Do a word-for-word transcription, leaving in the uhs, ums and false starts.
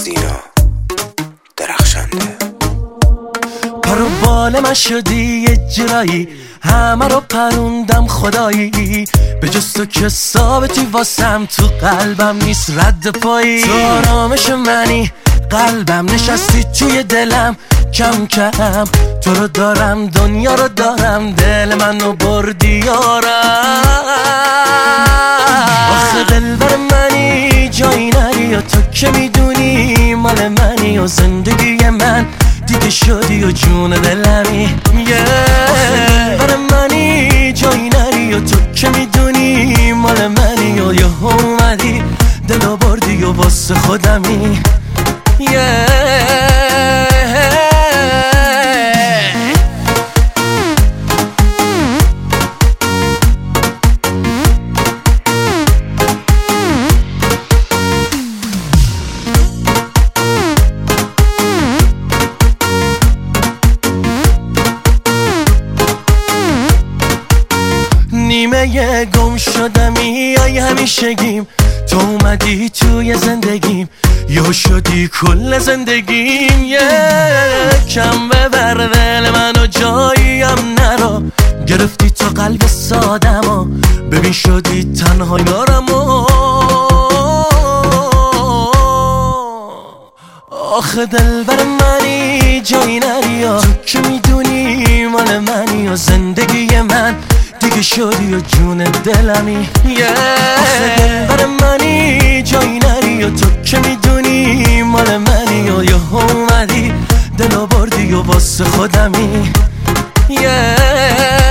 سینا درخشنده. پرو بال من شدی یه جرایی، همه رو پروندم خدایی، به جز تو که ثابتی واسم تو قلبم نیست رد پایی. تو آرامش منی، قلبم نشستی توی دلم، کم کم تو رو دارم، دنیا رو دارم، دل منو بردی یارم. آخه دلبر منی، جایی نری و تو که میدونی مال منی و زندگی من دیگه شدی و جون دلمی. آخه دلبر منی، جایی نری و تو که میدونی مال منی و یه اومدی دلو بردی و واسه خودمی. نیمه گم شدمی ای همیشگیم، تو اومدی توی زندگیم، یا شدی کل زندگیم. یکم ببر دل منو جاییم نرو، گرفتی تو قلب سادمو، ببین شدی تنها یارمو. آخه دلبر منی، جایی نری و تو که میدونی مال منی و زندگی من دیگه شدی و جون دلمی. آخه دلبر منی، جایی نری و تو که میدونی مال منی و یه اومدی دلو بردی و واسه خودمی.